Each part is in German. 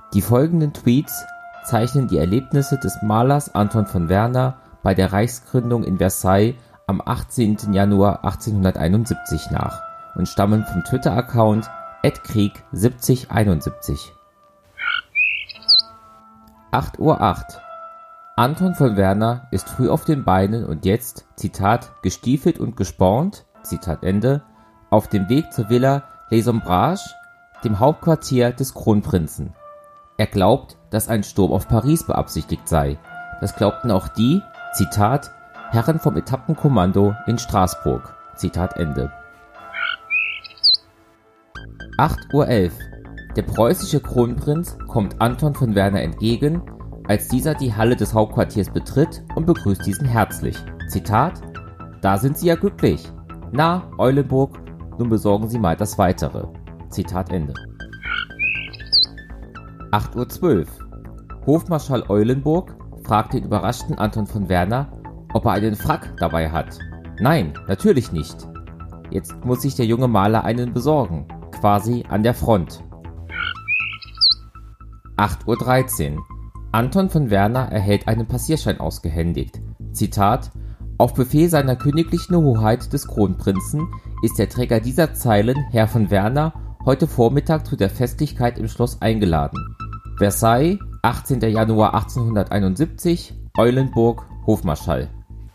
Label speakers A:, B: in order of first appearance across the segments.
A: Die folgenden Tweets zeichnen die Erlebnisse des Malers Anton von Werner bei der Reichsgründung in Versailles am 18. Januar 1871 nach und stammen vom Twitter-Account @krieg7071. 8:08 Uhr. Anton von Werner ist früh auf den Beinen und jetzt, Zitat, gestiefelt und gespornt, Zitat Ende, auf dem Weg zur Villa Les Ombrages, dem Hauptquartier des Kronprinzen. Er glaubt, dass ein Sturm auf Paris beabsichtigt sei. Das glaubten auch die, Zitat, Herren vom Etappenkommando in Straßburg, Zitat Ende. 8:11 Uhr. Der preußische Kronprinz kommt Anton von Werner entgegen, als dieser die Halle des Hauptquartiers betritt und begrüßt diesen herzlich. Zitat, da sind Sie ja glücklich. Na, Eulenburg, nun besorgen Sie mal das Weitere. Zitat Ende. 8:12 Uhr. Hofmarschall Eulenburg fragt den überraschten Anton von Werner, ob er einen Frack dabei hat. Nein, natürlich nicht. Jetzt muss sich der junge Maler einen besorgen, quasi an der Front. 8:13 Uhr. Anton von Werner erhält einen Passierschein ausgehändigt. Zitat, auf Befehl seiner königlichen Hoheit des Kronprinzen ist der Träger dieser Zeilen, Herr von Werner, heute Vormittag zu der Festlichkeit im Schloss eingeladen. Versailles, 18. Januar 1871, Eulenburg, Hofmarschall.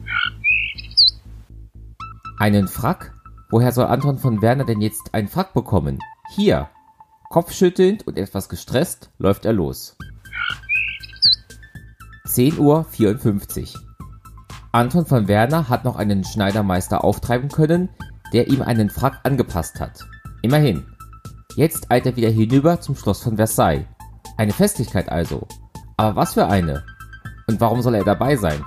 A: Einen Frack? Woher soll Anton von Werner denn jetzt einen Frack bekommen? Hier! Kopfschüttelnd und etwas gestresst läuft er los. 10:54 Uhr. Anton von Werner hat noch einen Schneidermeister auftreiben können, der ihm einen Frack angepasst hat. Immerhin. Jetzt eilt er wieder hinüber zum Schloss von Versailles. Eine Festlichkeit also. Aber was für eine? Und warum soll er dabei sein?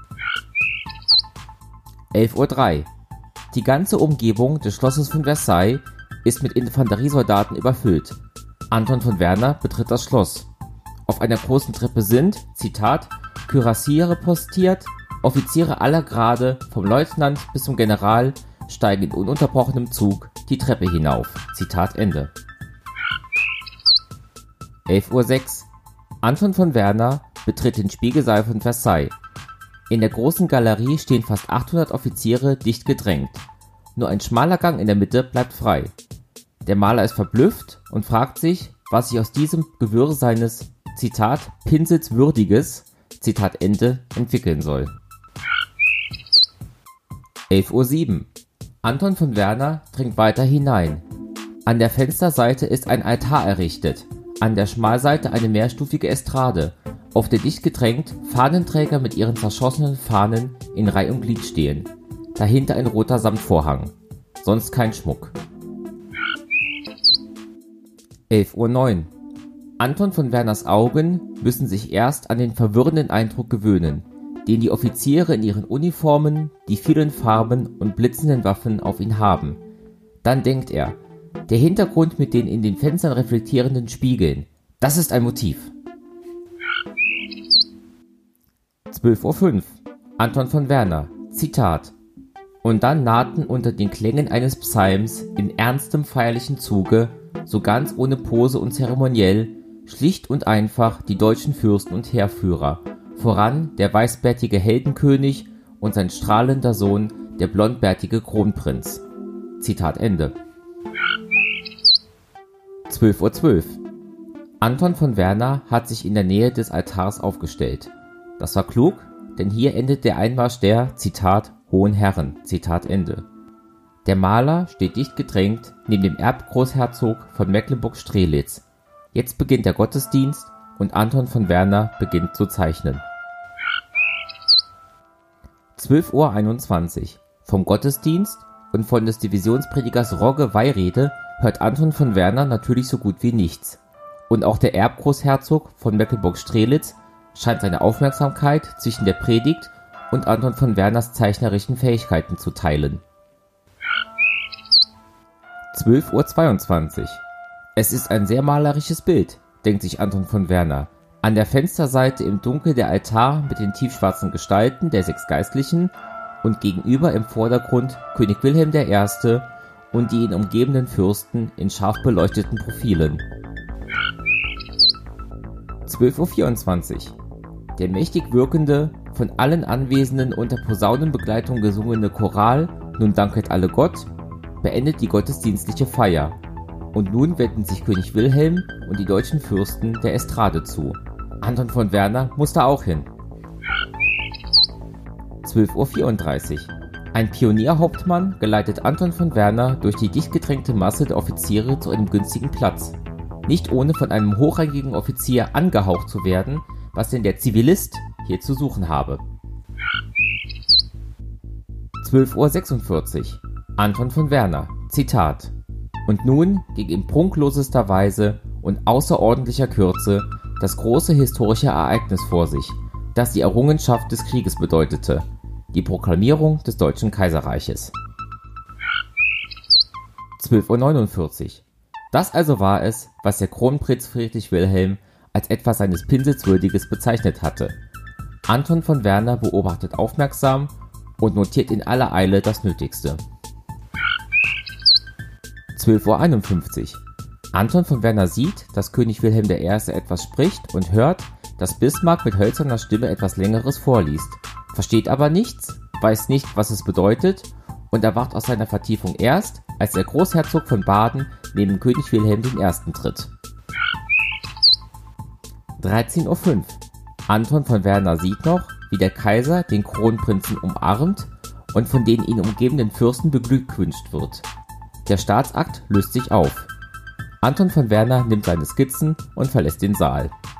A: 11:03 Uhr. Die ganze Umgebung des Schlosses von Versailles ist mit Infanteriesoldaten überfüllt. Anton von Werner betritt das Schloss. Auf einer großen Treppe sind, Zitat, Kürassiere postiert, Offiziere aller Grade, vom Leutnant bis zum General, steigen in ununterbrochenem Zug die Treppe hinauf. Zitat Ende. 11:06 Uhr. Anton von Werner betritt den Spiegelsaal von Versailles. In der großen Galerie stehen fast 800 Offiziere dicht gedrängt. Nur ein schmaler Gang in der Mitte bleibt frei. Der Maler ist verblüfft und fragt sich, was sich aus diesem Gewirr seines, Zitat, Pinsels würdiges, Zitat Ende, entwickeln soll. 11:07 Uhr. Anton von Werner dringt weiter hinein. An der Fensterseite ist ein Altar errichtet, an der Schmalseite eine mehrstufige Estrade, auf der dicht gedrängt Fahnenträger mit ihren zerschossenen Fahnen in Reih und Glied stehen. Dahinter ein roter Samtvorhang. Sonst kein Schmuck. 11:09 Uhr. Anton von Werners Augen müssen sich erst an den verwirrenden Eindruck gewöhnen, den die Offiziere in ihren Uniformen, die vielen Farben und blitzenden Waffen auf ihn haben. Dann denkt er, der Hintergrund mit den in den Fenstern reflektierenden Spiegeln, das ist ein Motiv. 12:05 Uhr. Anton von Werner, Zitat. Und dann nahten unter den Klängen eines Psalms in ernstem feierlichen Zuge, so ganz ohne Pose und zeremoniell, schlicht und einfach die deutschen Fürsten und Heerführer, voran der weißbärtige Heldenkönig und sein strahlender Sohn, der blondbärtige Kronprinz. Zitat Ende. 12:12 Uhr. Anton von Werner hat sich in der Nähe des Altars aufgestellt. Das war klug, denn hier endet der Einmarsch der, Zitat, hohen Herren, Zitat Ende. Der Maler steht dicht gedrängt neben dem Erbgroßherzog von Mecklenburg-Strelitz. Jetzt beginnt der Gottesdienst und Anton von Werner beginnt zu zeichnen. 12:21 Uhr. Vom Gottesdienst und von des Divisionspredigers Rogge Weirede hört Anton von Werner natürlich so gut wie nichts. Und auch der Erbgroßherzog von Mecklenburg-Strelitz scheint seine Aufmerksamkeit zwischen der Predigt und Anton von Werners zeichnerischen Fähigkeiten zu teilen. 12:22 Uhr. Es ist ein sehr malerisches Bild, denkt sich Anton von Werner. An der Fensterseite im Dunkel der Altar mit den tiefschwarzen Gestalten der 6 Geistlichen und gegenüber im Vordergrund König Wilhelm I. und die ihn umgebenden Fürsten in scharf beleuchteten Profilen. 12:24 Uhr. Der mächtig wirkende, von allen Anwesenden unter Posaunenbegleitung gesungene Choral "Nun danket alle Gott" beendet die gottesdienstliche Feier. Und nun wenden sich König Wilhelm und die deutschen Fürsten der Estrade zu. Anton von Werner musste auch hin. 12:34 Uhr. Ein Pionierhauptmann geleitet Anton von Werner durch die dicht gedrängte Masse der Offiziere zu einem günstigen Platz. Nicht ohne von einem hochrangigen Offizier angehaucht zu werden, was denn der Zivilist hier zu suchen habe. 12:46 Uhr. Anton von Werner, Zitat: Und nun ging in prunklosester Weise und außerordentlicher Kürze das große historische Ereignis vor sich, das die Errungenschaft des Krieges bedeutete, die Proklamierung des Deutschen Kaiserreiches. 12:49 Uhr. Das also war es, was der Kronprinz Friedrich Wilhelm als etwas seines Pinsels Würdiges bezeichnet hatte. Anton von Werner beobachtet aufmerksam und notiert in aller Eile das Nötigste. 12:51 Uhr. Anton von Werner sieht, dass König Wilhelm I. etwas spricht und hört, dass Bismarck mit hölzerner Stimme etwas Längeres vorliest, versteht aber nichts, weiß nicht, was es bedeutet und erwacht aus seiner Vertiefung erst, als der Großherzog von Baden neben König Wilhelm I. tritt. 13:05 Uhr. Anton von Werner sieht noch, wie der Kaiser den Kronprinzen umarmt und von den ihn umgebenden Fürsten beglückwünscht wird. Der Staatsakt löst sich auf. Anton von Werner nimmt seine Skizzen und verlässt den Saal.